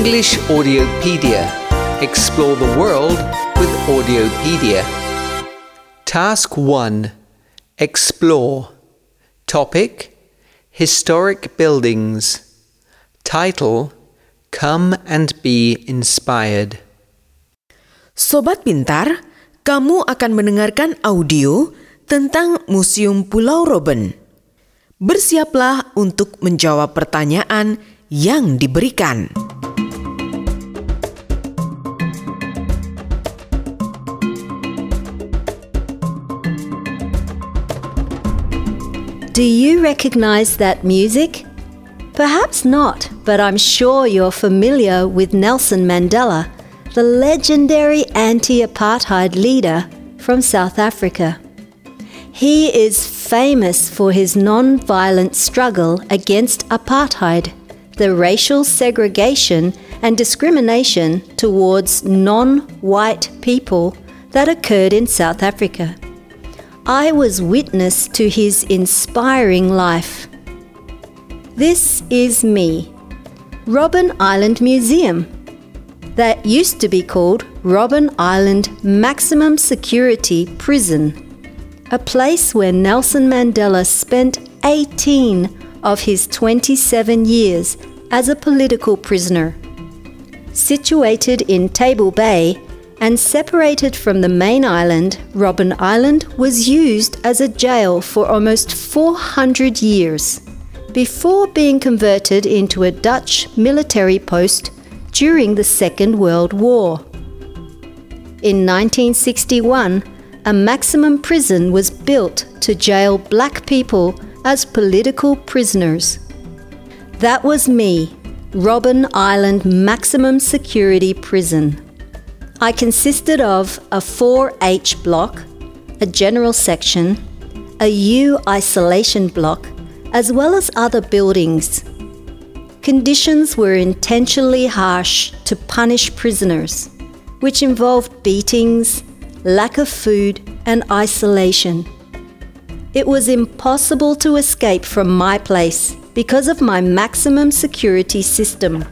English Audiopedia. Explore the world with Audiopedia. Task 1. Explore. Topic: Historic buildings. Title: Come and be inspired. Sobat Pintar, kamu akan mendengarkan audio tentang Museum Pulau Robben. Bersiaplah untuk menjawab pertanyaan yang diberikan. Do you recognize that music? Perhaps not, but I'm sure you're familiar with Nelson Mandela, the legendary anti-apartheid leader from South Africa. He is famous for his non-violent struggle against apartheid, the racial segregation and discrimination towards non-white people that occurred in South Africa. I was witness to his inspiring life. This is me, Robben Island Museum, that used to be called Robben Island Maximum Security Prison, a place where Nelson Mandela spent 18 of his 27 years as a political prisoner. Situated in Table Bay and separated from the main island, Robben Island was used as a jail for almost 400 years, before being converted into a Dutch military post during the Second World War. In 1961, a maximum prison was built to jail black people as political prisoners. That was me, Robben Island Maximum Security Prison. I consisted of a 4H block, a general section, a U isolation block, as well as other buildings. Conditions were intentionally harsh to punish prisoners, which involved beatings, lack of food, and isolation. It was impossible to escape from my place because of my maximum security system.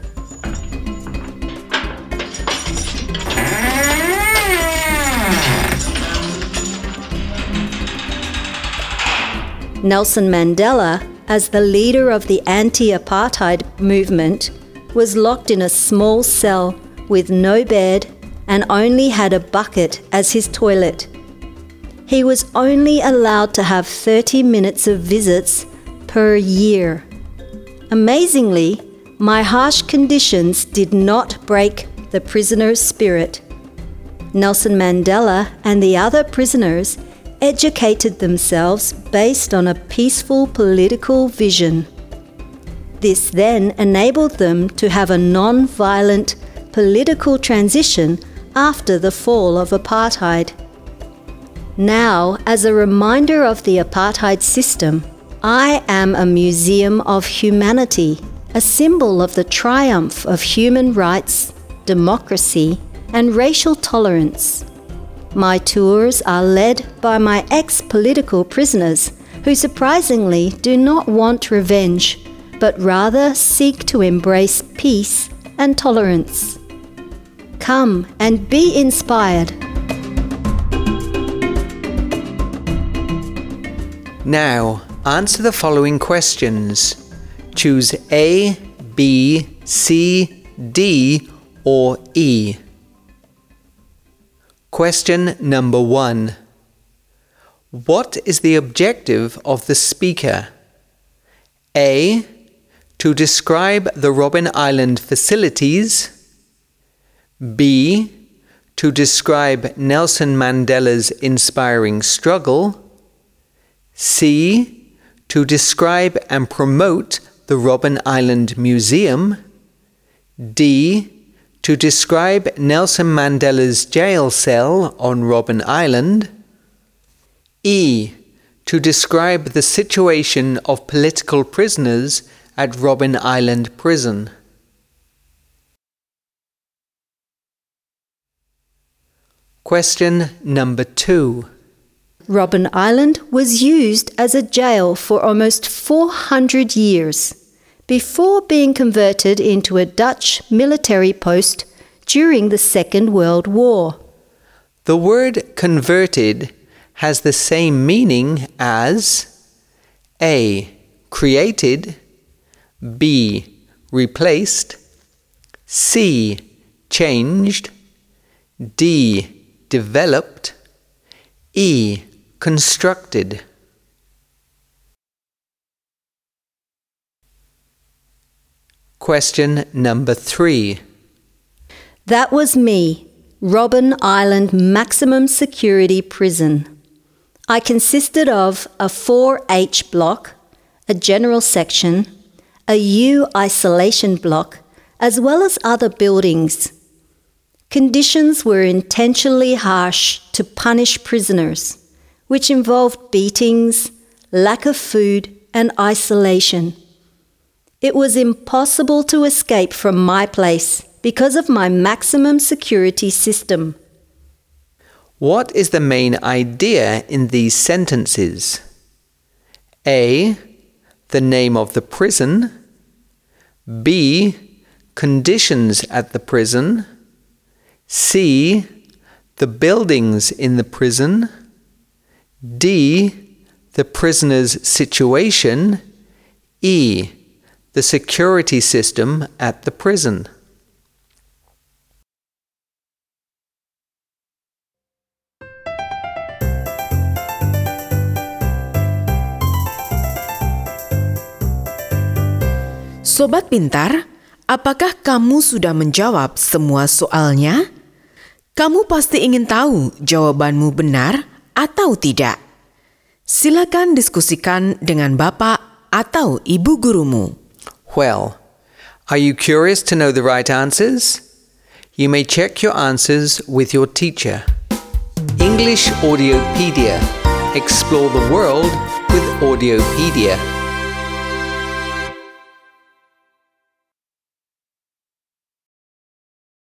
Nelson Mandela, as the leader of the anti-apartheid movement, was locked in a small cell with no bed and only had a bucket as his toilet. He was only allowed to have 30 minutes of visits per year. Amazingly, my harsh conditions did not break the prisoner's spirit. Nelson Mandela and the other prisoners educated themselves based on a peaceful political vision. This then enabled them to have a non-violent political transition after the fall of apartheid. Now, as a reminder of the apartheid system, I am a museum of humanity, a symbol of the triumph of human rights, democracy, and racial tolerance. My tours are led by my ex-political prisoners who surprisingly do not want revenge, but rather seek to embrace peace and tolerance. Come and be inspired. Now, answer the following questions. Choose A, B, C, D, or E. Question number 1. What is the objective of the speaker? A. To describe the Robben Island facilities. B. To describe Nelson Mandela's inspiring struggle. C. To describe and promote the Robben Island Museum. D. To describe Nelson Mandela's jail cell on Robben Island. E. To describe the situation of political prisoners at Robben Island Prison. Question number 2. Robben Island was used as a jail for almost 400 years, before being converted into a Dutch military post during the Second World War. The word converted has the same meaning as A. Created, B. Replaced, C. Changed, D. Developed, E. Constructed. Question number 3. That was me, Robben Island Maximum Security Prison. I consisted of a 4H block, a general section, a U isolation block, as well as other buildings. Conditions were intentionally harsh to punish prisoners, which involved beatings, lack of food, and isolation. It was impossible to escape from my place because of my maximum security system. What is the main idea in these sentences? A. The name of the prison. B. Conditions at the prison. C. The buildings in the prison. D. The prisoner's situation. E. The security system at the prison. Sobat Pintar, apakah kamu sudah menjawab semua soalnya? Kamu pasti ingin tahu jawabanmu benar atau tidak. Silakan diskusikan dengan Bapak atau Ibu gurumu. Well, are you curious to know the right answers? You may check your answers with your teacher. English Audiopedia. Explore the world with Audiopedia.